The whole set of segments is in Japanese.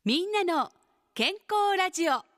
みんなの健康ラジオ。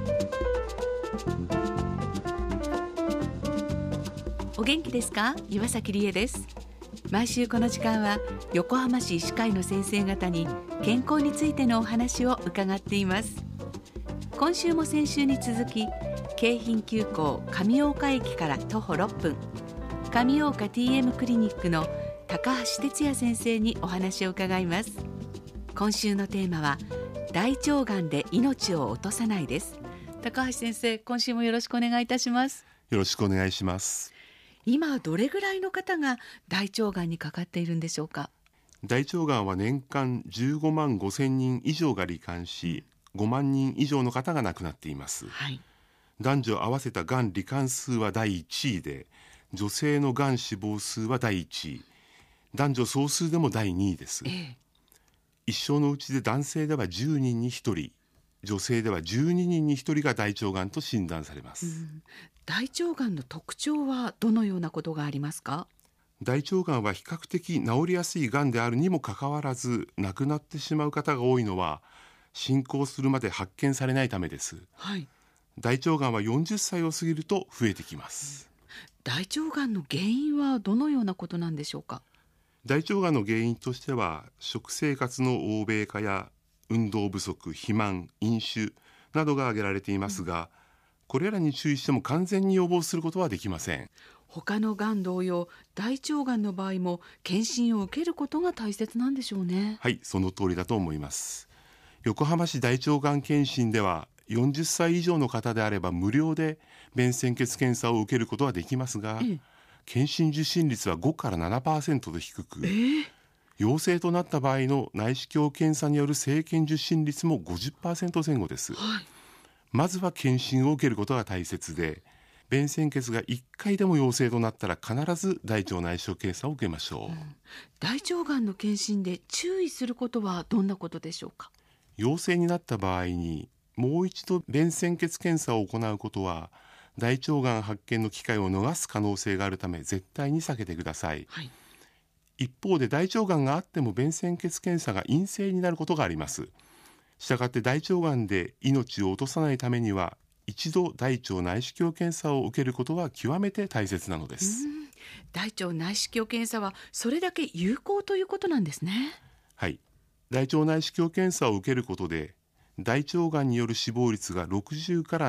お元気ですか？岩崎理恵です。毎週この時間は横浜市医師会の先生方に健康についてのお話を伺っています。今週も先週に続き、京浜急行上大岡駅から徒歩6分、上大岡 TM クリニックの高橋哲也先生にお話を伺います。今週のテーマは大腸がんで命を落とさないです。高橋先生、今週もよろしくお願いいたします。 よろしくお願いします。 今どれぐらいの方が大腸がんにかかっているんでしょうか？ 大腸がんは年間15万5千人以上が罹患し、5万人以上の方が亡くなっています、 はい、 男女合わせたがん罹患数は第1位で、女性のがん死亡数は第1位、男女総数でも第2位です、一生のうちで男性では10人に1人、女性では12人に1人が大腸がんと診断されます、 大腸がんの特徴はどのようなことがありますか？ 大腸がんは比較的治りやすいがんであるにもかかわらず、亡くなってしまう方が多いのは進行するまで発見されないためです、 はい、 大腸がんは40歳を過ぎると増えてきます、 大腸がんの原因はどのようなことなんでしょうか？ 大腸がんの原因としては、食生活の欧米化や運動不足、肥満、飲酒などが挙げられていますが、これらに注意しても完全に予防することはできません。 他のがん同様、大腸がんの場合も検診を受けることが大切なんでしょうね。 はい、その通りだと思います。横浜市大腸がん検診では、40歳以上の方であれば無料で便潜血検査を受けることはできますが、検診受診率は5から 7% と低く、陽性となった場合の内視鏡検査による生検受診率も 50% 前後です、まずは検診を受けることが大切で、便潜血が1回でも陽性となったら必ず大腸内視鏡検査を受けましょう、 大腸がんの検診で注意することはどんなことでしょうか？ 陽性になった場合にもう一度便潜血検査を行うことは、大腸がん発見の機会を逃す可能性があるため絶対に避けてください、一方で大腸がんがあっても便潜血検査が陰性になることがあります。したがって大腸がんで命を落とさないためには、一度大腸内視鏡検査を受けることは極めて大切なのです。 大腸内視鏡検査はそれだけ有効ということなんですね。 はい、大腸内視鏡検査を受けることで、大腸がんによる死亡率が60から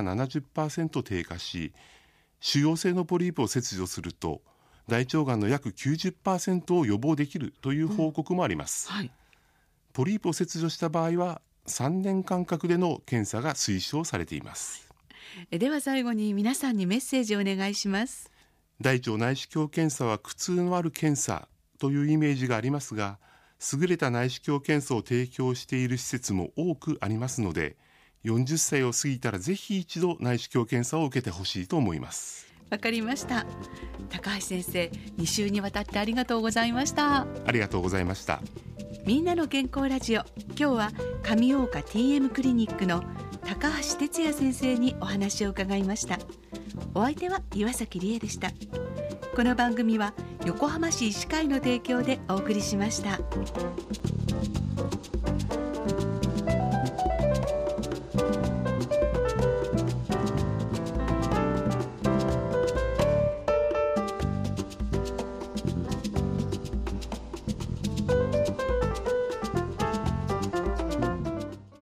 70% 低下し、腫瘍性のポリープを切除すると大腸がんの約 90% を予防できるという報告もあります、ポリープを切除した場合は3年間隔での検査が推奨されています、 では最後に皆さんにメッセージをお願いします。 大腸内視鏡検査は苦痛のある検査というイメージがありますが、優れた内視鏡検査を提供している施設も多くありますので、40歳を過ぎたらぜひ一度内視鏡検査を受けてほしいと思います。 わかりました。高橋先生、2週にわたってありがとうございました。 ありがとうございました。 みんなの健康ラジオ、今日は上大岡 TM クリニックの高橋哲也先生にお話を伺いました。お相手は岩崎理恵でした。この番組は横浜市医師会の提供でお送りしました。